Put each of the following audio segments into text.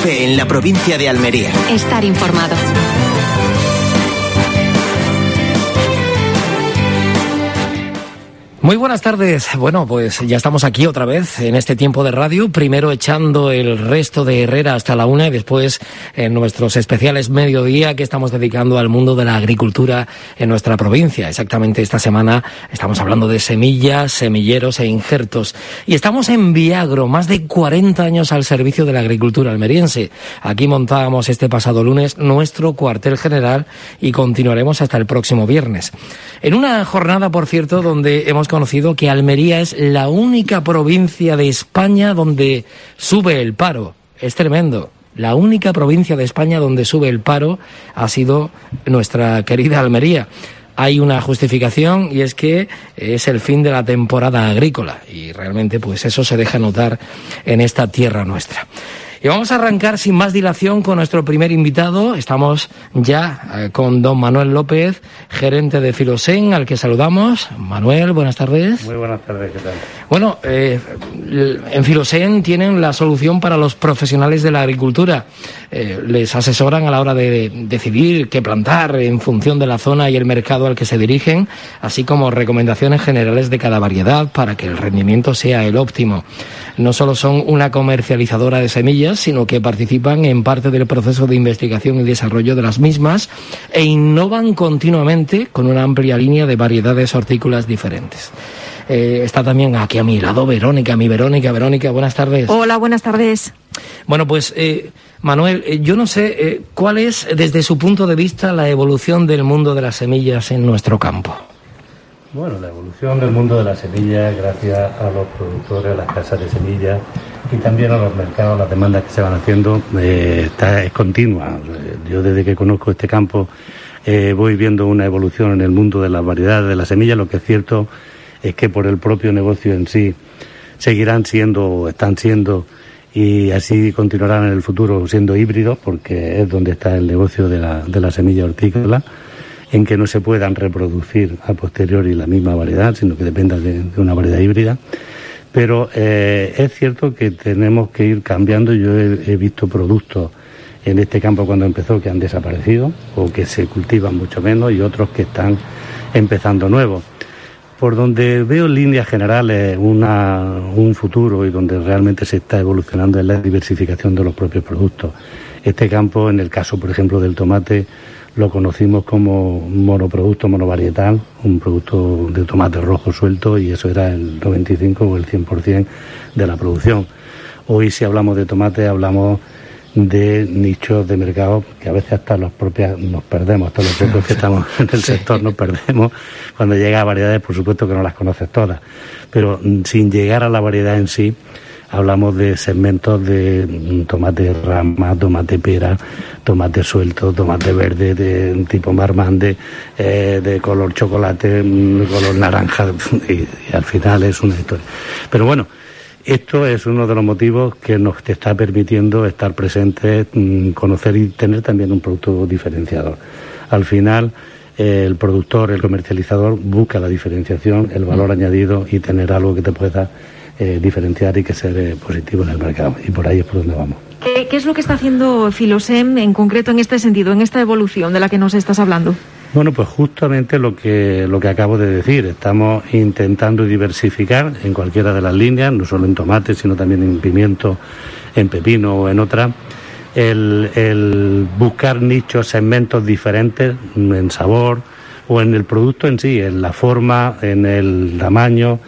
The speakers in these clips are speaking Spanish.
COPE en la provincia de Almería. Estar informado. Muy buenas tardes. Bueno, pues ya estamos aquí otra vez en este tiempo de radio, primero echando el resto de Herrera hasta la 1 y después en nuestros especiales mediodía que estamos dedicando al mundo de la agricultura en nuestra provincia. Exactamente esta semana estamos hablando de semillas, semilleros e injertos. Y estamos en Viagro, más de 40 años al servicio de la agricultura almeriense. Aquí montábamos este pasado lunes nuestro cuartel general y continuaremos hasta el próximo viernes. En una jornada, por cierto, donde hemos conocido que Almería es la única provincia de España donde sube el paro. Es tremendo. La única provincia de España donde sube el paro ha sido nuestra querida Almería. Hay una justificación y es que es el fin de la temporada agrícola y realmente pues eso se deja notar en esta tierra nuestra. Y vamos a arrancar sin más dilación con nuestro primer invitado. Estamos ya con don Manuel López, gerente de Filosen, al que saludamos. Manuel, buenas tardes. Muy buenas tardes, ¿qué tal? Bueno, en Filosen tienen la solución para los profesionales de la agricultura. Les asesoran a la hora de decidir qué plantar en función de la zona y el mercado al que se dirigen, así como recomendaciones generales de cada variedad para que el rendimiento sea el óptimo. No solo son una comercializadora de semillas, sino que participan en parte del proceso de investigación y desarrollo de las mismas e innovan continuamente con una amplia línea de variedades hortícolas diferentes. Está también aquí a mi lado Verónica, Verónica, buenas tardes. Hola, buenas tardes. Bueno, pues Manuel, yo no sé cuál es desde su punto de vista la evolución del mundo de las semillas en nuestro campo. Bueno, la evolución del mundo de las semillas, gracias a los productores, a las casas de semillas y también a los mercados, las demandas que se van haciendo, es continua. Yo desde que conozco este campo voy viendo una evolución en el mundo de las variedades de las semillas. Lo que es cierto es que por el propio negocio en sí seguirán siendo, están siendo y así continuarán en el futuro siendo híbridos, porque es donde está el negocio de la semilla hortícola, en que no se puedan reproducir a posteriori la misma variedad, sino que dependa de una variedad híbrida. Pero es cierto que tenemos que ir cambiando. Yo he visto productos en este campo cuando empezó que han desaparecido o que se cultivan mucho menos y otros que están empezando nuevos. Por donde veo en líneas generales un futuro y donde realmente se está evolucionando es la diversificación de los propios productos. Este campo, en el caso, por ejemplo, del tomate, lo conocimos como monoproducto, monovarietal, un producto de tomate rojo suelto, y eso era el 95 o el 100% de la producción. Hoy, si hablamos de tomate, hablamos de nichos de mercado que a veces hasta los propios nos perdemos, hasta los propios que estamos en el sector nos perdemos. Cuando llega a variedades, por supuesto que no las conoces todas, pero sin llegar a la variedad en sí, hablamos de segmentos de tomate rama, tomate pera, tomate suelto, tomate verde de tipo marmande, de color chocolate, color naranja, y al final es una historia. Pero bueno, esto es uno de los motivos que nos está permitiendo estar presentes, conocer y tener también un producto diferenciador. Al final, el productor, el comercializador, busca la diferenciación, el valor añadido y tener algo que te pueda diferenciar y que ser positivo en el mercado, y por ahí es por donde vamos. ¿Qué es lo que está haciendo Filosen en concreto en este sentido, en esta evolución de la que nos estás hablando? Bueno, pues justamente lo que acabo de decir. Estamos intentando diversificar en cualquiera de las líneas, no solo en tomate, sino también en pimiento, en pepino o en otra. El buscar nichos, segmentos diferentes en sabor o en el producto en sí, en la forma, en el tamaño,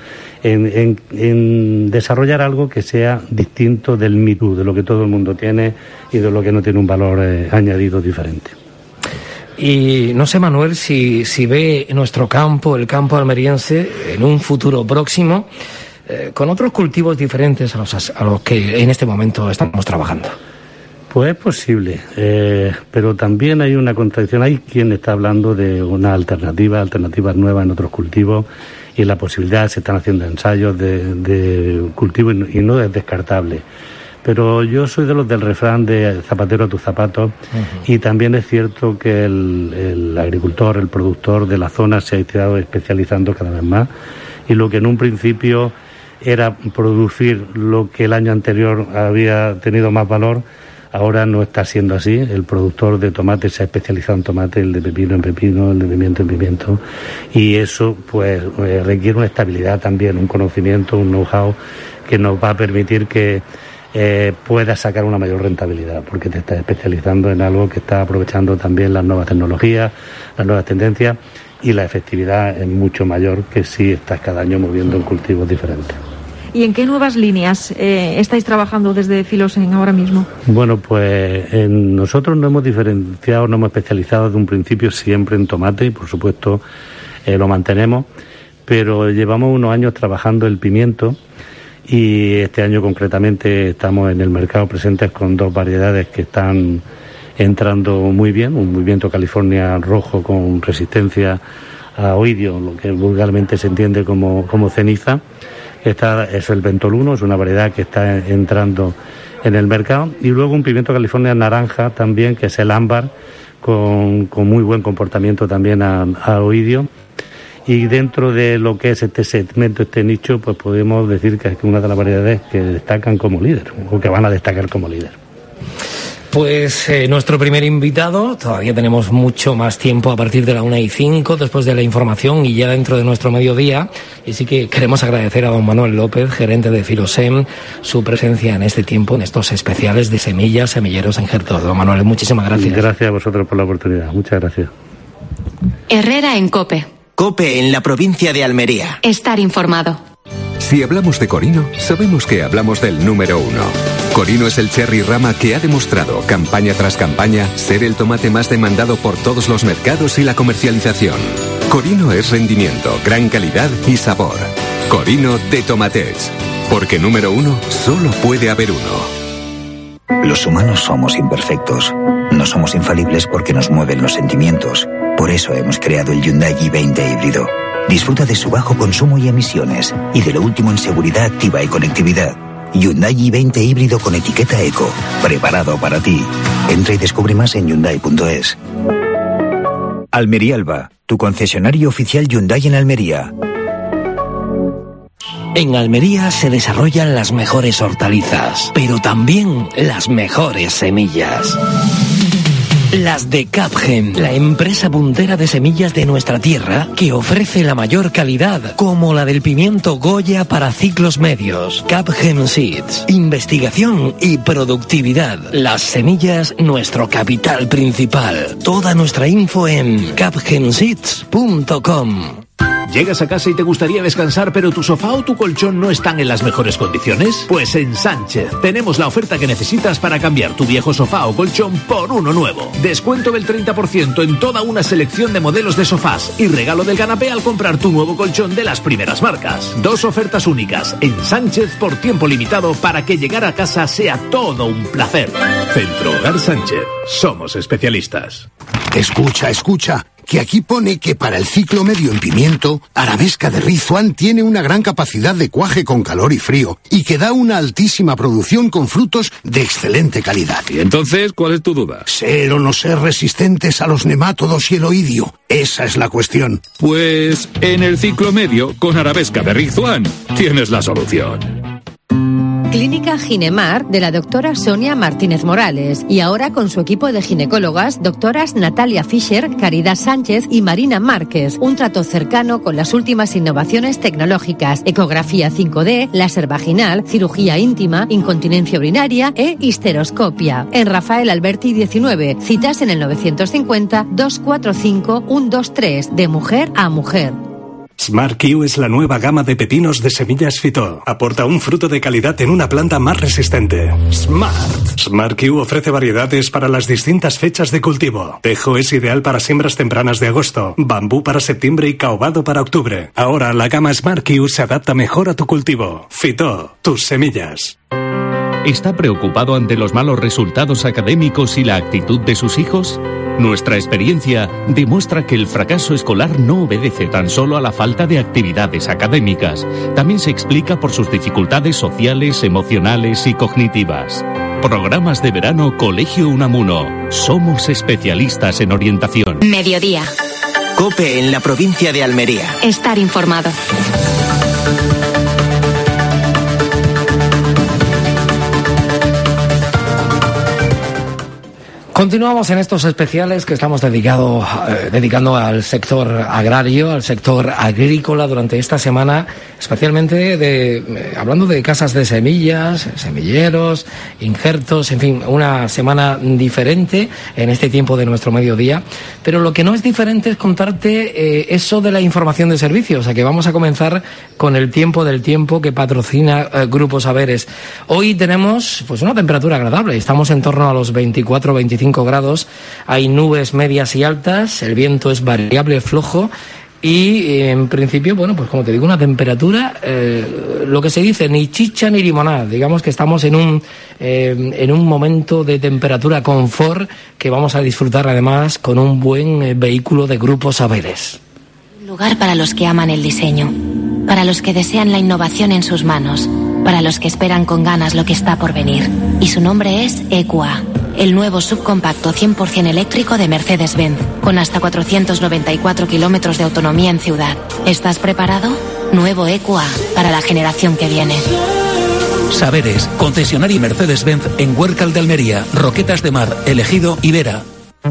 en desarrollar algo que sea distinto del Me Too, de lo que todo el mundo tiene y de lo que no tiene un valor añadido diferente. Y no sé, Manuel, si ve nuestro campo, el campo almeriense, en un futuro próximo, con otros cultivos diferentes a los que en este momento estamos trabajando. Pues es posible, pero también hay una contradicción. Hay quien está hablando de una alternativas nuevas en otros cultivos, y la posibilidad, se están haciendo ensayos de cultivo y no es descartable. Pero yo soy de los del refrán de zapatero a tus zapatos, y también es cierto que el agricultor, el productor de la zona se ha ido especializando cada vez más, y lo que en un principio era producir lo que el año anterior había tenido más valor, Ahora no está siendo así. El productor de tomate se ha especializado en tomate, el de pepino en pepino, el de pimiento en pimiento, y eso pues requiere una estabilidad también, un conocimiento, un know-how que nos va a permitir que pueda sacar una mayor rentabilidad, porque te estás especializando en algo que está aprovechando también las nuevas tecnologías, las nuevas tendencias, y la efectividad es mucho mayor que si estás cada año moviendo en cultivos diferentes. ¿Y en qué nuevas líneas estáis trabajando desde Filosen ahora mismo? Bueno, pues nosotros nos hemos diferenciado, nos hemos especializado desde un principio siempre en tomate y por supuesto lo mantenemos, pero llevamos unos años trabajando el pimiento y este año concretamente estamos en el mercado presentes con 2 variedades que están entrando muy bien, un pimiento California rojo con resistencia a oidio, lo que vulgarmente se entiende como ceniza. Esta es el Ventoluno, es una variedad que está entrando en el mercado, y luego un pimiento California naranja también, que es el ámbar, con muy buen comportamiento también a oidio. Y dentro de lo que es este segmento, este nicho, pues podemos decir que es una de las variedades que destacan como líder, o que van a destacar como líder. Pues nuestro primer invitado, todavía tenemos mucho más tiempo a partir de la 1:05, después de la información y ya dentro de nuestro mediodía, y sí que queremos agradecer a don Manuel López, gerente de Filosen, su presencia en este tiempo, en estos especiales de semillas, semilleros en Gertos. Don Manuel, muchísimas gracias. Gracias a vosotros por la oportunidad, muchas gracias. Herrera en COPE. COPE en la provincia de Almería. Estar informado. Si hablamos de Corino, sabemos que hablamos del número 1. Corino es el cherry rama que ha demostrado, campaña tras campaña, ser el tomate más demandado por todos los mercados y la comercialización. Corino es rendimiento, gran calidad y sabor. Corino de Tomatets. Porque número 1 solo puede haber uno. Los humanos somos imperfectos. No somos infalibles porque nos mueven los sentimientos. Por eso hemos creado el Hyundai i20 híbrido. Disfruta de su bajo consumo y emisiones y de lo último en seguridad activa y conectividad. Hyundai i20 híbrido con etiqueta Eco, preparado para ti. Entra y descubre más en Hyundai.es. Almería Alba, tu concesionario oficial Hyundai en Almería. En Almería se desarrollan las mejores hortalizas, pero también las mejores semillas. Las de Capgen, la empresa puntera de semillas de nuestra tierra que ofrece la mayor calidad, como la del pimiento Goya para ciclos medios. Capgen Seeds, investigación y productividad. Las semillas, nuestro capital principal. Toda nuestra info en capgenseeds.com. ¿Llegas a casa y te gustaría descansar, pero tu sofá o tu colchón no están en las mejores condiciones? Pues en Sánchez tenemos la oferta que necesitas para cambiar tu viejo sofá o colchón por uno nuevo. Descuento del 30% en toda una selección de modelos de sofás y regalo del canapé al comprar tu nuevo colchón de las primeras marcas. 2 ofertas únicas en Sánchez por tiempo limitado para que llegar a casa sea todo un placer. Centro Hogar Sánchez. Somos especialistas. Escucha, que aquí pone que para el ciclo medio en pimiento, Arabesca de Rizwan tiene una gran capacidad de cuaje con calor y frío y que da una altísima producción con frutos de excelente calidad. ¿Y entonces cuál es tu duda? Ser o no ser resistentes a los nemátodos y el oidio. Esa es la cuestión. Pues en el ciclo medio, con Arabesca de Rizwan, tienes la solución. Clínica Ginemar de la doctora Sonia Martínez Morales y ahora con su equipo de ginecólogas, doctoras Natalia Fischer, Caridad Sánchez y Marina Márquez. Un trato cercano con las últimas innovaciones tecnológicas, ecografía 5D, láser vaginal, cirugía íntima, incontinencia urinaria e histeroscopia. En Rafael Alberti 19, citas en el 950-245-123, de mujer a mujer. Smart Q es la nueva gama de pepinos de semillas Fito. Aporta un fruto de calidad en una planta más resistente. Smart Q ofrece variedades para las distintas fechas de cultivo. Tejo es ideal para siembras tempranas de agosto, bambú para septiembre y caobado para octubre. Ahora la gama Smart Q se adapta mejor a tu cultivo. Fito, tus semillas. ¿Está preocupado ante los malos resultados académicos y la actitud de sus hijos? Nuestra experiencia demuestra que el fracaso escolar no obedece tan solo a la falta de actividades académicas. También se explica por sus dificultades sociales, emocionales y cognitivas. Programas de verano Colegio Unamuno. Somos especialistas en orientación. Mediodía. COPE en la provincia de Almería. Estar informado. Continuamos en estos especiales que estamos dedicando al sector agrario, al sector agrícola durante esta semana, especialmente hablando de casas de semillas, semilleros, injertos, en fin, una semana diferente en este tiempo de nuestro mediodía. Pero lo que no es diferente es contarte eso de la información de servicios, o sea que vamos a comenzar con el tiempo del tiempo que patrocina Grupo Saberes. Hoy tenemos pues una temperatura agradable, estamos en torno a los 24-25 grados, hay nubes medias y altas, el viento es variable, flojo y en principio, bueno, pues como te digo, una temperatura, lo que se dice, ni chicha ni limonada, digamos que estamos en un momento de temperatura confort que vamos a disfrutar además con un buen vehículo de Grupo Saberes. Un lugar para los que aman el diseño, para los que desean la innovación en sus manos, para los que esperan con ganas lo que está por venir. Y su nombre es EQA, el nuevo subcompacto 100% eléctrico de Mercedes-Benz, con hasta 494 kilómetros de autonomía en ciudad. ¿Estás preparado? Nuevo EQA, para la generación que viene. Saberes, concesionario Mercedes-Benz en Huércal de Almería, Roquetas de Mar, El Ejido y Vera.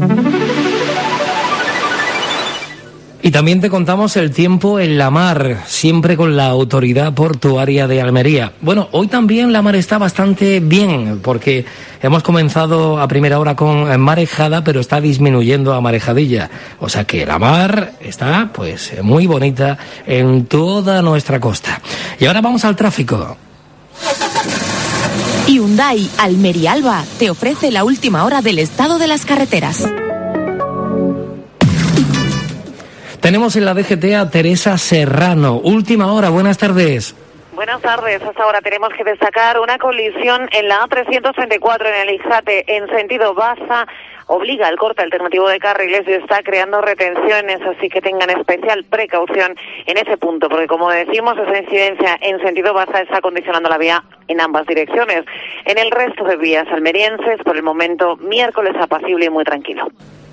Y también te contamos el tiempo en la mar, siempre con la Autoridad Portuaria de Almería. Bueno, hoy también la mar está bastante bien, porque hemos comenzado a primera hora con marejada, pero está disminuyendo a marejadilla. O sea que la mar está, pues, muy bonita en toda nuestra costa. Y ahora vamos al tráfico. Hyundai Almería Alba te ofrece la última hora del estado de las carreteras. Tenemos en la DGT a Teresa Serrano. Última hora, buenas tardes. Buenas tardes. Hasta ahora tenemos que destacar una colisión en la A334 en el Ixate en sentido Baza. Obliga al corte alternativo de carriles y está creando retenciones, así que tengan especial precaución en ese punto, porque como decimos, esa incidencia en sentido Baza está condicionando la vía en ambas direcciones. En el resto de vías almerienses, por el momento, miércoles apacible y muy tranquilo.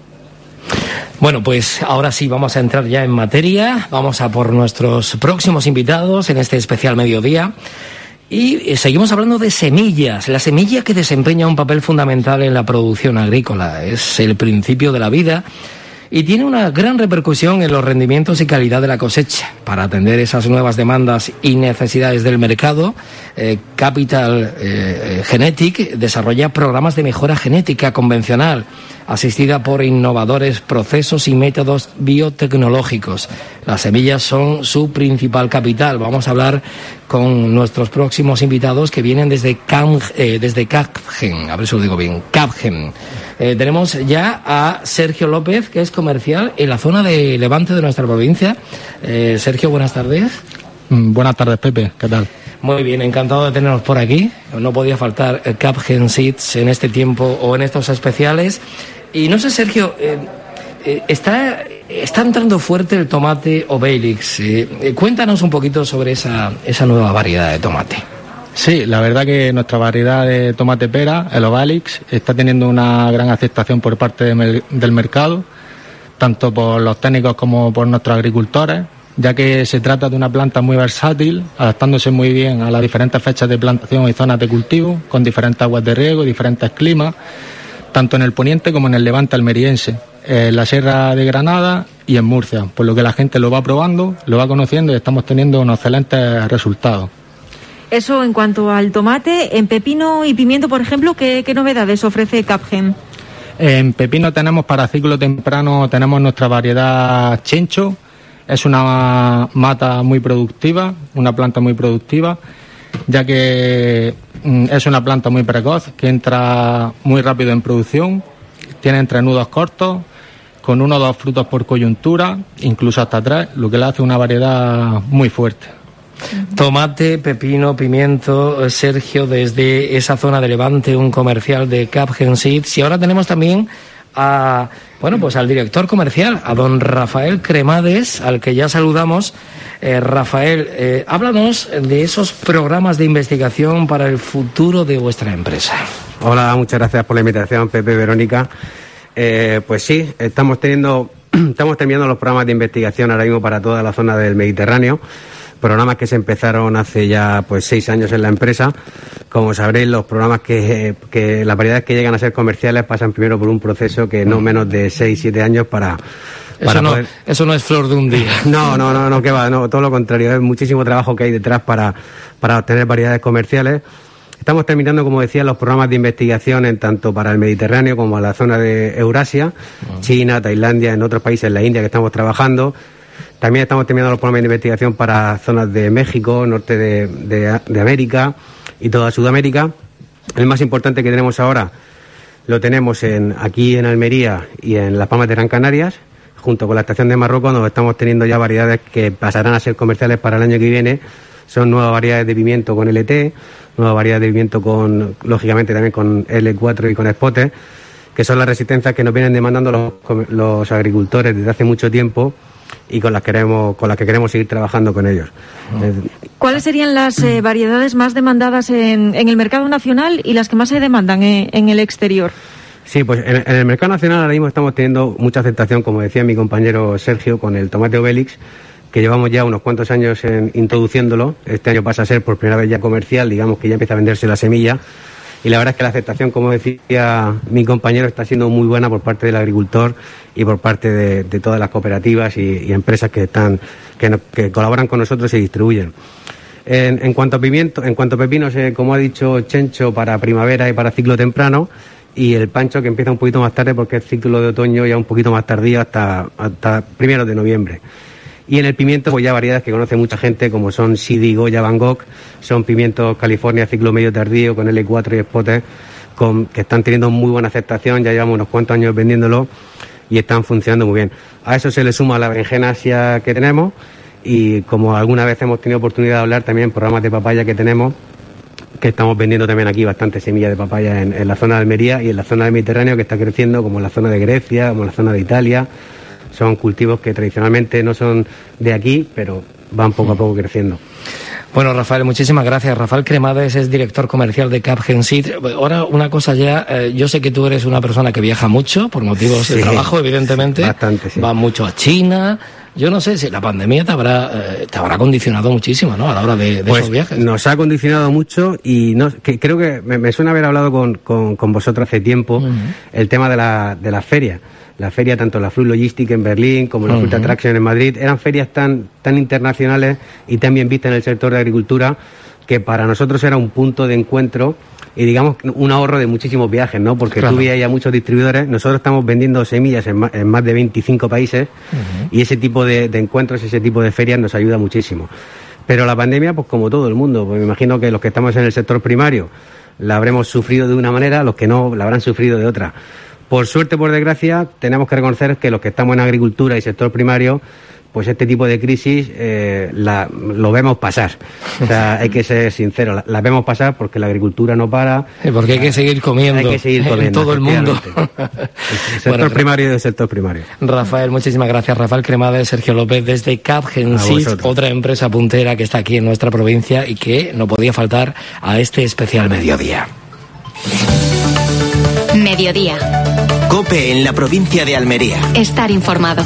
Bueno, pues ahora sí vamos a entrar ya en materia, vamos a por nuestros próximos invitados en este especial mediodía y seguimos hablando de semillas, la semilla que desempeña un papel fundamental en la producción agrícola, es el principio de la vida y tiene una gran repercusión en los rendimientos y calidad de la cosecha. Para atender esas nuevas demandas y necesidades del mercado, Capital Genetic desarrolla programas de mejora genética convencional, asistida por innovadores procesos y métodos biotecnológicos. Las semillas son su principal capital. Vamos a hablar con nuestros próximos invitados que vienen desde Capgen, a ver si lo digo bien, Capgen. Tenemos ya a Sergio López, que es comercial en la zona de Levante de nuestra provincia. Sergio, buenas tardes. Buenas tardes, Pepe, ¿qué tal? Muy bien, encantado de tenernos por aquí. No podía faltar Capgen Seeds en este tiempo o en estos especiales. Y no sé, Sergio, está entrando fuerte el tomate Obelix. Cuéntanos un poquito sobre esa nueva variedad de tomate. Sí, la verdad que nuestra variedad de tomate pera, el Obelix, está teniendo una gran aceptación por parte del mercado, tanto por los técnicos como por nuestros agricultores, ya que se trata de una planta muy versátil, adaptándose muy bien a las diferentes fechas de plantación y zonas de cultivo, con diferentes aguas de riego y diferentes climas, tanto en el poniente como en el levante almeriense, en la Sierra de Granada y en Murcia, por lo que la gente lo va probando, lo va conociendo y estamos teniendo unos excelentes resultados. Eso en cuanto al tomate. En pepino y pimiento, por ejemplo, ¿qué novedades ofrece Capgen? En pepino tenemos para ciclo temprano, tenemos nuestra variedad Chencho. Es una mata muy productiva, una planta muy productiva, ya que es una planta muy precoz, que entra muy rápido en producción, tiene entrenudos cortos, con 1 o 2 frutos por coyuntura, incluso hasta 3, lo que le hace una variedad muy fuerte. Tomate, pepino, pimiento, Sergio, desde esa zona de Levante, un comercial de Capgen Seeds. Y ahora tenemos también al director comercial, a don Rafael Cremades, al que ya saludamos. Rafael, háblanos de esos programas de investigación para el futuro de vuestra empresa. Hola, muchas gracias por la invitación, Pepe, Verónica. Pues sí, estamos terminando los programas de investigación ahora mismo para toda la zona del Mediterráneo, programas que se empezaron hace ya pues 6 años en la empresa. Como sabréis, los programas que las variedades que llegan a ser comerciales pasan primero por un proceso que no menos de 6-7 años para eso no es flor de un día. No, que va, no, todo lo contrario, es muchísimo trabajo que hay detrás para obtener variedades comerciales. Estamos terminando, como decía, los programas de investigación en tanto para el Mediterráneo como la zona de Eurasia, China, Tailandia, en otros países, la India, que estamos trabajando. También estamos terminando los programas de investigación para zonas de México, norte de América y toda Sudamérica. El más importante que tenemos ahora lo tenemos aquí en Almería y en Las Palmas de Gran Canarias, junto con la estación de Marruecos, donde estamos teniendo ya variedades que pasarán a ser comerciales para el año que viene. Son nuevas variedades de pimiento con LT, nuevas variedades de pimiento lógicamente también con L4 y con Spote, que son las resistencias que nos vienen demandando los agricultores desde hace mucho tiempo y con las que queremos seguir trabajando con ellos. ¿Cuáles serían las variedades más demandadas en el mercado nacional y las que más se demandan en el exterior? Sí, pues en el mercado nacional ahora mismo estamos teniendo mucha aceptación, como decía mi compañero Sergio, con el tomate Obélix, que llevamos ya unos cuantos años introduciéndolo. Este año pasa a ser por primera vez ya comercial, digamos que ya empieza a venderse la semilla. Y la verdad es que la aceptación, como decía mi compañero, está siendo muy buena por parte del agricultor y por parte de todas las cooperativas y empresas que colaboran con nosotros y distribuyen. En cuanto a pepinos, como ha dicho Chencho, para primavera y para ciclo temprano, y el pancho que empieza un poquito más tarde porque el ciclo de otoño ya un poquito más tardío hasta primeros de noviembre. Y en el pimiento, pues ya variedades que conoce mucha gente, como son Sidi, Goya, Van Gogh, son pimientos California ciclo medio tardío con L4 y Spote, que están teniendo muy buena aceptación, ya llevamos unos cuantos años vendiéndolo y están funcionando muy bien. A eso se le suma la berenjena asia que tenemos y como alguna vez hemos tenido oportunidad de hablar también en programas de papaya que tenemos, que estamos vendiendo también aquí bastante semillas de papaya en la zona de Almería y en la zona del Mediterráneo, que está creciendo, como en la zona de Grecia, como en la zona de Italia. Son cultivos que tradicionalmente no son de aquí, pero van poco a poco creciendo. Bueno, Rafael, muchísimas gracias. Rafael Cremades es director comercial de Capgemini. Ahora, una cosa ya, yo sé que tú eres una persona que viaja mucho por motivos de trabajo, evidentemente. Bastante, sí. Vas mucho a China. Yo no sé si la pandemia te habrá condicionado muchísimo, ¿no? A la hora de esos viajes. Nos ha condicionado mucho y creo que me suena haber hablado con vosotros hace tiempo el tema de la feria. La feria, tanto la Fruit Logistic en Berlín como la Fruit Attraction en Madrid, eran ferias tan internacionales y tan bien vistas en el sector de agricultura que para nosotros era un punto de encuentro y digamos un ahorro de muchísimos viajes, ¿no? Porque tú veías ya muchos distribuidores, nosotros estamos vendiendo semillas en más de 25 países y ese tipo de encuentros, ese tipo de ferias nos ayuda muchísimo. Pero la pandemia, pues como todo el mundo, pues me imagino que los que estamos en el sector primario la habremos sufrido de una manera, los que no la habrán sufrido de otra. Por suerte, por desgracia, tenemos que reconocer que los que estamos en agricultura y sector primario, pues este tipo de crisis lo vemos pasar. O sea, hay que ser sinceros, la vemos pasar porque la agricultura no para. Porque hay que seguir comiendo. Hay que seguir comiendo. En todo el mundo. El sector primario y el sector primario. Rafael, muchísimas gracias. Rafael Cremades, Sergio López, desde Capgemini, otra empresa puntera que está aquí en nuestra provincia y que no podía faltar a este especial mediodía. Mediodía. COPE en la provincia de Almería. Estar informado.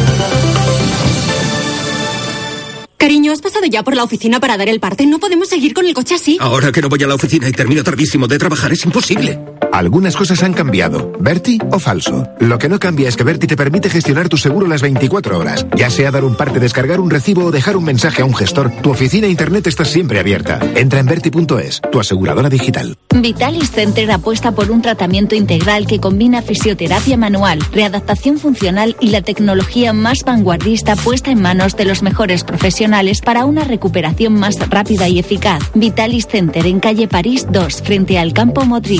Cariño, ¿has pasado ya por la oficina para dar el parte? No podemos seguir con el coche así. Ahora que no voy a la oficina y termino tardísimo de trabajar, es imposible. Algunas cosas han cambiado. ¿Berti o falso? Lo que no cambia es que Berti te permite gestionar tu seguro las 24 horas. Ya sea dar un parte, descargar un recibo o dejar un mensaje a un gestor, tu oficina e internet está siempre abierta. Entra en Berti.es, tu aseguradora digital. Vitalis Center apuesta por un tratamiento integral que combina fisioterapia manual, readaptación funcional y la tecnología más vanguardista puesta en manos de los mejores profesionales para una recuperación más rápida y eficaz. Vitalis Center en calle París 2, frente al Campo Motril,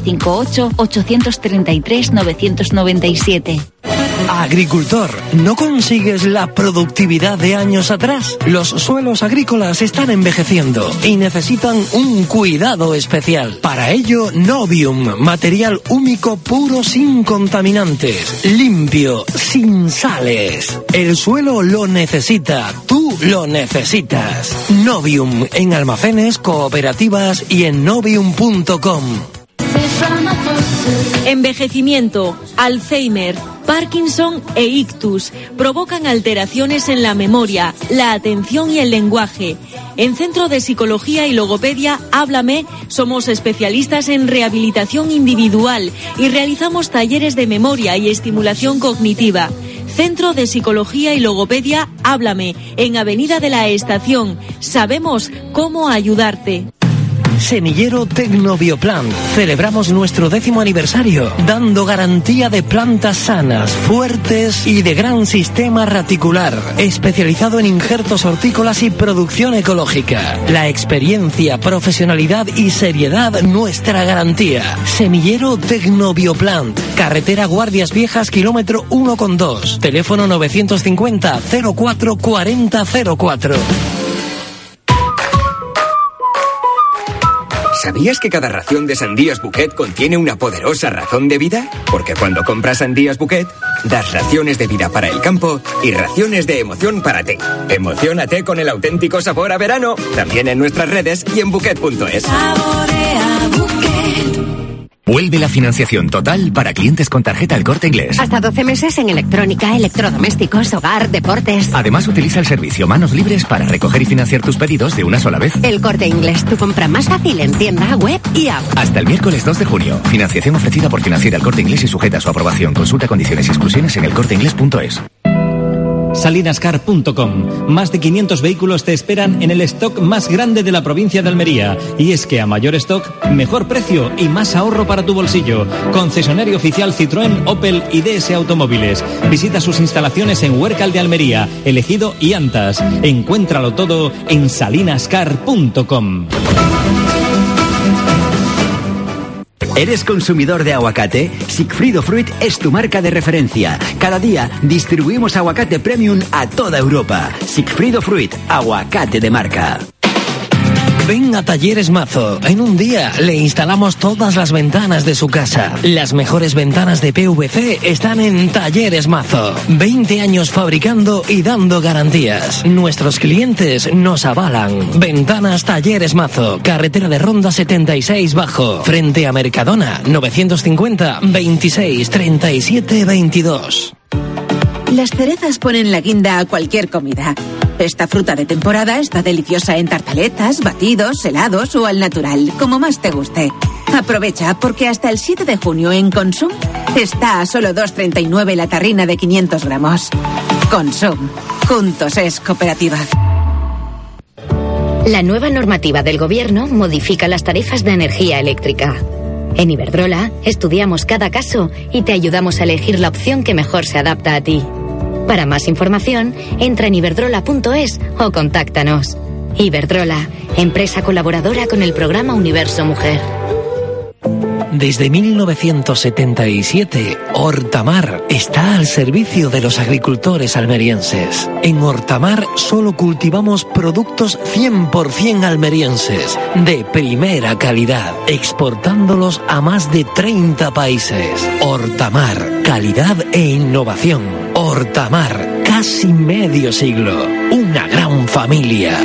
958-833-997. Agricultor, ¿no consigues la productividad de años atrás? Los suelos agrícolas están envejeciendo y necesitan un cuidado especial. Para ello, Novium, material húmico puro sin contaminantes, limpio, sin sales. El suelo lo necesita, tú lo necesitas. Novium, en almacenes, cooperativas y en novium.com. Envejecimiento, Alzheimer, Parkinson e ictus. Provocan alteraciones en la memoria, la atención y el lenguaje. En Centro de Psicología y Logopedia Háblame somos especialistas en rehabilitación individual y realizamos talleres de memoria y estimulación cognitiva. Centro de Psicología y Logopedia Háblame, en Avenida de la Estación. Sabemos cómo ayudarte. Semillero Tecnobioplant. Celebramos nuestro 10º aniversario, dando garantía de plantas sanas, fuertes y de gran sistema raticular, especializado en injertos hortícolas y producción ecológica. La experiencia, profesionalidad y seriedad, nuestra garantía. Semillero Tecnobioplant. Carretera Guardias Viejas, kilómetro 1,2. Teléfono 950 04 40 04. ¿Sabías que cada ración de sandías Bouquet contiene una poderosa razón de vida? Porque cuando compras sandías Bouquet, das raciones de vida para el campo y raciones de emoción para ti. Emociónate con el auténtico sabor a verano, también en nuestras redes y en Bouquet.es. Saborea Bouquet. Vuelve la financiación total para clientes con tarjeta El Corte Inglés. Hasta 12 meses en electrónica, electrodomésticos, hogar, deportes. Además, utiliza el servicio Manos Libres para recoger y financiar tus pedidos de una sola vez. El Corte Inglés, tu compra más fácil en tienda, web y app. Hasta el miércoles 2 de junio. Financiación ofrecida por Financiera El Corte Inglés y sujeta a su aprobación. Consulta condiciones y exclusiones en elcorteinglés.es. Salinascar.com. Más de 500 vehículos te esperan en el stock más grande de la provincia de Almería. Y es que a mayor stock, mejor precio y más ahorro para tu bolsillo. Concesionario oficial Citroën, Opel y DS Automóviles. Visita sus instalaciones en Huércal de Almería, Elegido y Antas. Encuéntralo todo en salinascar.com. ¿Eres consumidor de aguacate? Sigfrido Fruit es tu marca de referencia. Cada día distribuimos aguacate premium a toda Europa. Sigfrido Fruit, aguacate de marca. Ven a Talleres Mazo. En un día le instalamos todas las ventanas de su casa. Las mejores ventanas de PVC están en Talleres Mazo. 20 años fabricando y dando garantías. Nuestros clientes nos avalan. Ventanas Talleres Mazo. Carretera de Ronda 76 Bajo. Frente a Mercadona. 950 26 37 22. Las cerezas ponen la guinda a cualquier comida. Esta fruta de temporada está deliciosa en tartaletas, batidos, helados o al natural, como más te guste. Aprovecha, porque hasta el 7 de junio en Consum está a solo 2,39 la tarrina de 500 gramos. Consum. Juntos es cooperativa. La nueva normativa del Gobierno modifica las tarifas de energía eléctrica. En Iberdrola estudiamos cada caso y te ayudamos a elegir la opción que mejor se adapta a ti. Para más información, entra en iberdrola.es o contáctanos. Iberdrola, empresa colaboradora con el programa Universo Mujer. Desde 1977, Hortamar está al servicio de los agricultores almerienses. En Hortamar solo cultivamos productos 100% almerienses, de primera calidad, exportándolos a más de 30 países. Hortamar, calidad e innovación. Hortamar, casi medio siglo. Una gran familia.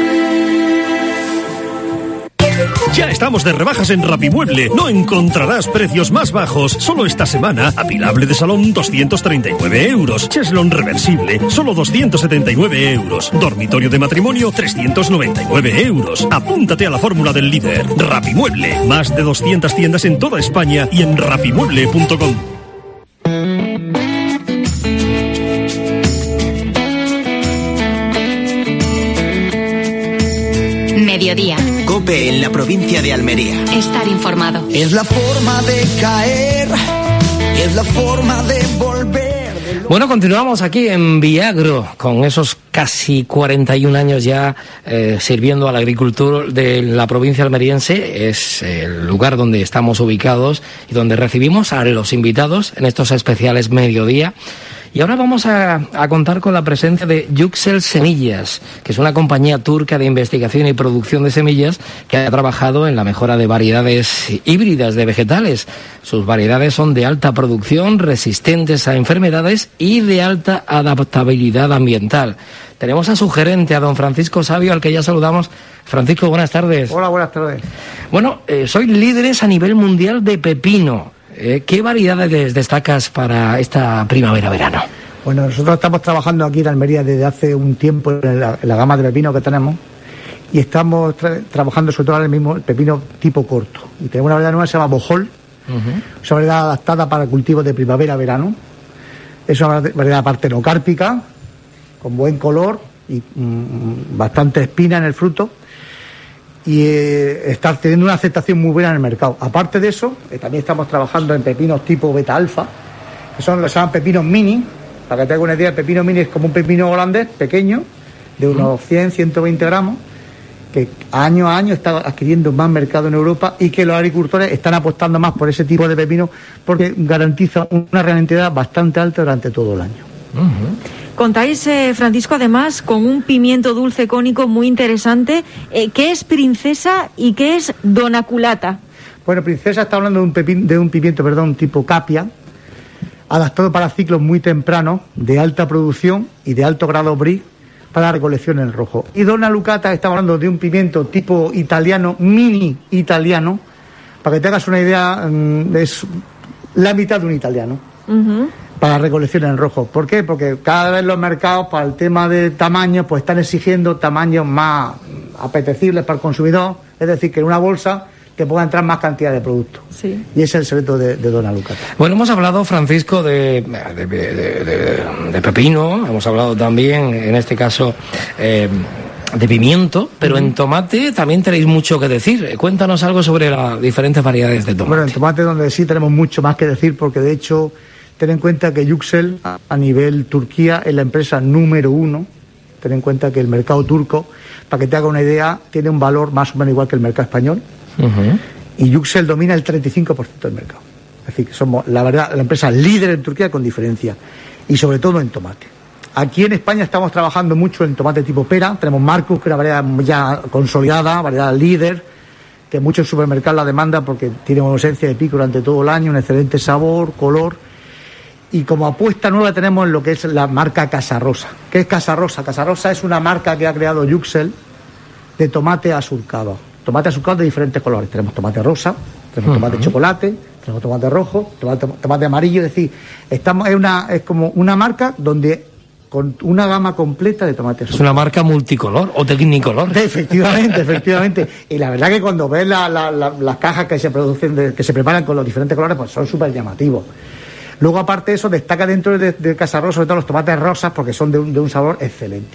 Ya estamos de rebajas en Rapimueble. No encontrarás precios más bajos. Solo esta semana, apilable de salón, 239 euros. Cheslon reversible, solo 279 euros. Dormitorio de matrimonio, 399 euros. Apúntate a la fórmula del líder. Rapimueble. Más de 200 tiendas en toda España y en rapimueble.com. Mediodía. COPE en la provincia de Almería. Estar informado. Es la forma de caer, es la forma de volver. Bueno, continuamos aquí en Viagro, con esos casi 41 años ya sirviendo al agricultor de la provincia almeriense. Es el lugar donde estamos ubicados y donde recibimos a los invitados en estos especiales Mediodía. Y ahora vamos a contar con la presencia de Yüksel Semillas, que es una compañía turca de investigación y producción de semillas que ha trabajado en la mejora de variedades híbridas de vegetales. Sus variedades son de alta producción, resistentes a enfermedades y de alta adaptabilidad ambiental. Tenemos a su gerente, a don Francisco Sabio, al que ya saludamos. Francisco, buenas tardes. Hola, buenas tardes. Bueno, sois líderes a nivel mundial de pepino. ¿qué variedades destacas para esta primavera-verano? Bueno, nosotros estamos trabajando aquí en Almería desde hace un tiempo en la gama de pepino que tenemos y estamos trabajando sobre todo ahora mismo el pepino tipo corto. Y tenemos una variedad nueva que se llama Bohol, es una variedad adaptada para cultivos de primavera-verano. Es una variedad partenocárpica, con buen color y bastante espina en el fruto. Y está teniendo una aceptación muy buena en el mercado. Aparte de eso, también estamos trabajando en pepinos tipo beta-alfa, que son los que se llaman pepinos mini. Para que te haga una idea, el pepino mini es como un pepino holandés pequeño, de unos 100, 120 gramos, que año a año está adquiriendo más mercado en Europa y que los agricultores están apostando más por ese tipo de pepino porque garantiza una rentabilidad bastante alta durante todo el año. Contáis, Francisco, además, con un pimiento dulce cónico muy interesante. ¿Qué es Princesa y qué es Donaculata? Bueno, Princesa está hablando de un pimiento tipo capia, adaptado para ciclos muy tempranos, de alta producción y de alto grado brie, para recolección en el rojo. Y Donaculata está hablando de un pimiento tipo italiano, mini italiano, para que te hagas una idea, es la mitad de un italiano, para recolección en el rojo. ¿Por qué? Porque cada vez los mercados, para el tema de tamaño, pues están exigiendo tamaños más apetecibles para el consumidor, es decir, que en una bolsa que pueda entrar más cantidad de producto. Sí. Y ese es el secreto de Donaculata. Bueno, hemos hablado, Francisco, de pepino, hemos hablado también, en este caso, de pimiento, pero en tomate también tenéis mucho que decir. Cuéntanos algo sobre las diferentes variedades de tomate. Bueno, en tomate donde sí tenemos mucho más que decir, porque de hecho, ten en cuenta que Yüksel, a nivel Turquía, es la empresa número 1. Ten en cuenta que el mercado turco, para que te haga una idea, tiene un valor más o menos igual que el mercado español. Y Yüksel domina el 35% del mercado. Es decir, que somos la empresa líder en Turquía con diferencia. Y sobre todo en tomate. Aquí en España estamos trabajando mucho en tomate tipo pera. Tenemos Marcus, que es una variedad ya consolidada, variedad líder, que muchos supermercados la demandan porque tiene una ausencia de pico durante todo el año, un excelente sabor, color. Y como apuesta nueva tenemos lo que es la marca Casa Rosa. ¿Qué es Casa Rosa? Casa Rosa es una marca que ha creado Yüksel de tomate asurcado. Tomate azucarado de diferentes colores. Tenemos tomate rosa, tenemos tomate chocolate, tenemos tomate rojo, tomate amarillo. Es decir, es como una marca donde con una gama completa de tomates. Es una marca multicolor o tecnicolor. Efectivamente. Y la verdad que cuando ves las cajas que se producen, que se preparan con los diferentes colores, pues son súper llamativos. Luego, aparte de eso, destaca dentro de Casa Rosa, sobre todo los tomates rosas, porque son de un sabor excelente.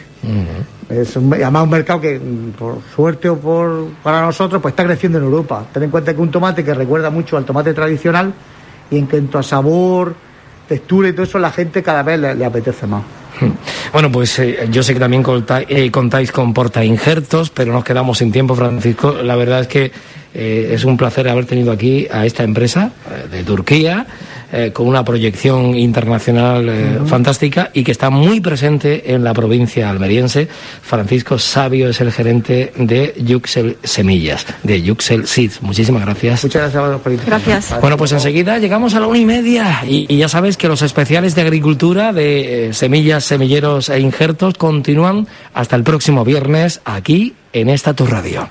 Es además un mercado que, por suerte o para nosotros, pues está creciendo en Europa. Ten en cuenta que un tomate que recuerda mucho al tomate tradicional y en cuanto a sabor, textura y todo eso, la gente cada vez le apetece más. Bueno, pues yo sé que también contáis con portainjertos, pero nos quedamos sin tiempo, Francisco. La verdad es que es un placer haber tenido aquí a esta empresa de Turquía, con una proyección internacional fantástica y que está muy presente en la provincia almeriense. Francisco Sabio es el gerente de Yüksel Semillas, de Yüksel Seeds. Muchísimas gracias. Muchas gracias por Gracias. Bueno, pues enseguida llegamos a la 1:30 y ya sabes que los especiales de agricultura de semillas, semilleros e injertos continúan hasta el próximo viernes aquí en esta tu radio.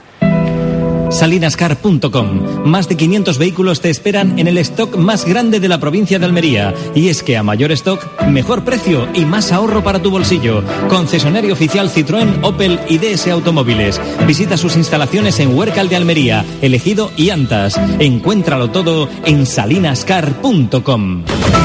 Salinascar.com. Más de 500 vehículos te esperan en el stock más grande de la provincia de Almería. Y es que a mayor stock, mejor precio y más ahorro para tu bolsillo. Concesionario oficial Citroën, Opel y DS Automóviles. Visita sus instalaciones en Huércal de Almería, El Ejido y Antas. Encuéntralo todo en salinascar.com.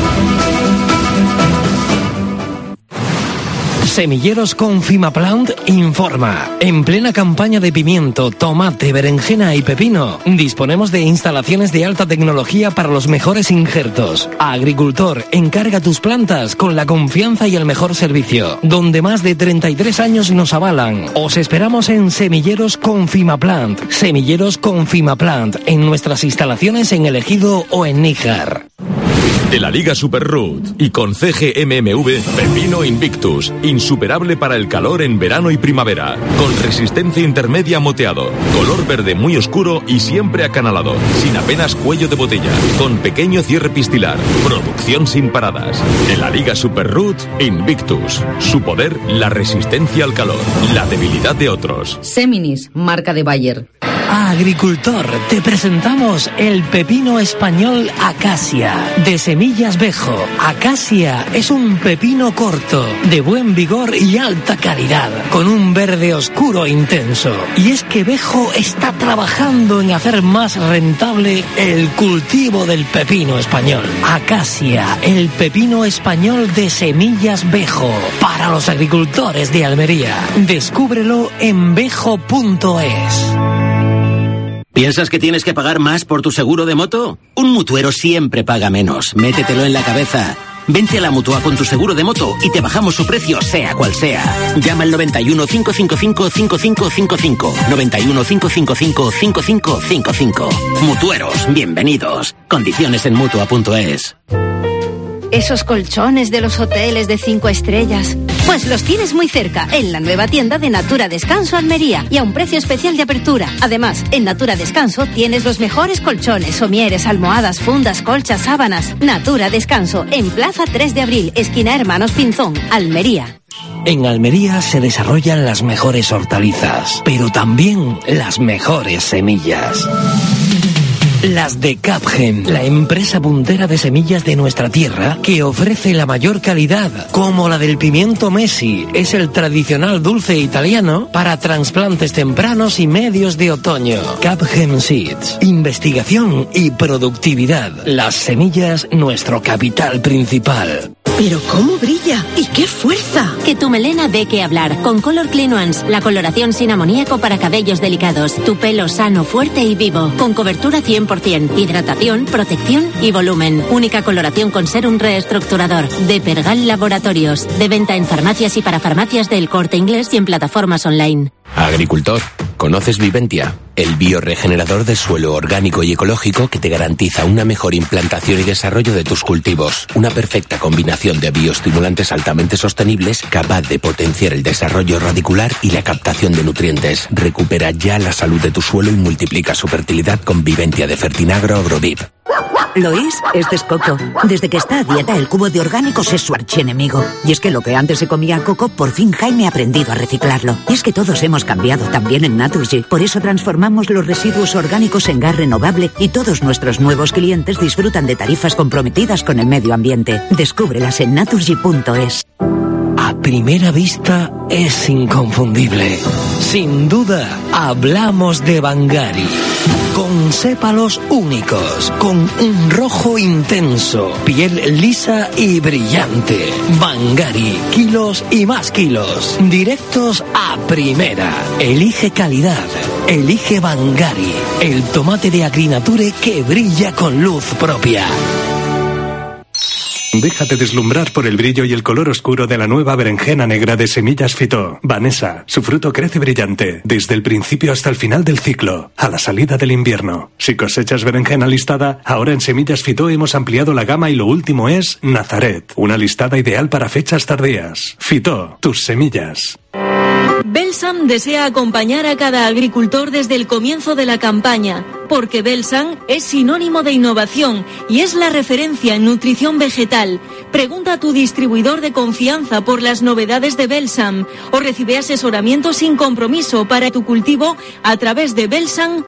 Semilleros Confimaplant informa. En plena campaña de pimiento, tomate, berenjena y pepino, disponemos de instalaciones de alta tecnología para los mejores injertos. Agricultor, encarga tus plantas con la confianza y el mejor servicio, donde más de 33 años nos avalan. Os esperamos en Semilleros Confimaplant. Semilleros Confimaplant, en nuestras instalaciones en El Ejido o en Níjar. De la Liga Superroot y con CGMMV, Pepino Invictus, insuperable para el calor en verano y primavera, con resistencia intermedia moteado, color verde muy oscuro y siempre acanalado, sin apenas cuello de botella, con pequeño cierre pistilar, producción sin paradas. De la Liga Superroot, Invictus, su poder, la resistencia al calor, la debilidad de otros. Seminis, marca de Bayer. Agricultor, te presentamos el pepino español Acacia, de semillas Vejo. Acacia es un pepino corto, de buen vigor y alta calidad, con un verde oscuro e intenso. Y es que Vejo está trabajando en hacer más rentable el cultivo del pepino español. Acacia, el pepino español de semillas Vejo, para los agricultores de Almería. Descúbrelo en vejo.es. ¿Piensas que tienes que pagar más por tu seguro de moto? Un mutuero siempre paga menos. Métetelo en la cabeza. Vente a la Mutua con tu seguro de moto y te bajamos su precio, sea cual sea. Llama al 91 555 5555. 91 555 5555. Mutueros, bienvenidos. Condiciones en Mutua.es. Esos colchones de los hoteles de 5 estrellas, pues los tienes muy cerca, en la nueva tienda de Natura Descanso Almería, y a un precio especial de apertura. Además, en Natura Descanso tienes los mejores colchones, somieres, almohadas, fundas, colchas, sábanas. Natura Descanso, en Plaza 3 de Abril, esquina Hermanos Pinzón, Almería. En Almería se desarrollan las mejores hortalizas, pero también las mejores semillas. Las de Capgen, la empresa puntera de semillas de nuestra tierra que ofrece la mayor calidad, como la del pimiento Messi. Es el tradicional dulce italiano para trasplantes tempranos y medios de otoño. Capgen Seeds, investigación y productividad. Las semillas, nuestro capital principal. ¡Pero cómo brilla! ¡Y qué fuerza! Que tu melena dé que hablar con Color Clean Ones, la coloración sin amoníaco para cabellos delicados. Tu pelo sano, fuerte y vivo, con cobertura 100%, hidratación, protección y volumen. Única coloración con serum reestructurador. De Pergal Laboratorios. De venta en farmacias y para farmacias del Corte Inglés y en plataformas online. Agricultor, ¿conoces Viventia? El bioregenerador de suelo orgánico y ecológico que te garantiza una mejor implantación y desarrollo de tus cultivos. Una perfecta combinación de bioestimulantes altamente sostenibles capaz de potenciar el desarrollo radicular y la captación de nutrientes. Recupera ya la salud de tu suelo y multiplica su fertilidad con Viventia de Fertinagro Agrovip. Lois, este es Coco. Desde que está a dieta, el cubo de orgánicos es su archienemigo. Y es que lo que antes se comía Coco, por fin Jaime ha aprendido a reciclarlo. Y es que todos hemos cambiado, también en Naturgy. Por eso transformamos los residuos orgánicos en gas renovable y todos nuestros nuevos clientes disfrutan de tarifas comprometidas con el medio ambiente. Descúbrelas en naturgy.es. A primera vista es inconfundible. Sin duda, hablamos de Bangari. Con sépalos únicos, con un rojo intenso, piel lisa y brillante. Bangari, kilos y más kilos, directos a primera. Elige calidad, elige Bangari, el tomate de Agrinature que brilla con luz propia. Déjate deslumbrar por el brillo y el color oscuro de la nueva berenjena negra de Semillas Fitó. Vanessa, su fruto crece brillante, desde el principio hasta el final del ciclo, a la salida del invierno. Si cosechas berenjena listada, ahora en Semillas Fitó hemos ampliado la gama y lo último es Nazaret, una listada ideal para fechas tardías. Fitó, tus semillas. Belsam desea acompañar a cada agricultor desde el comienzo de la campaña, porque Belsam es sinónimo de innovación y es la referencia en nutrición vegetal. Pregunta a tu distribuidor de confianza por las novedades de Belsam o recibe asesoramiento sin compromiso para tu cultivo a través de Belsam.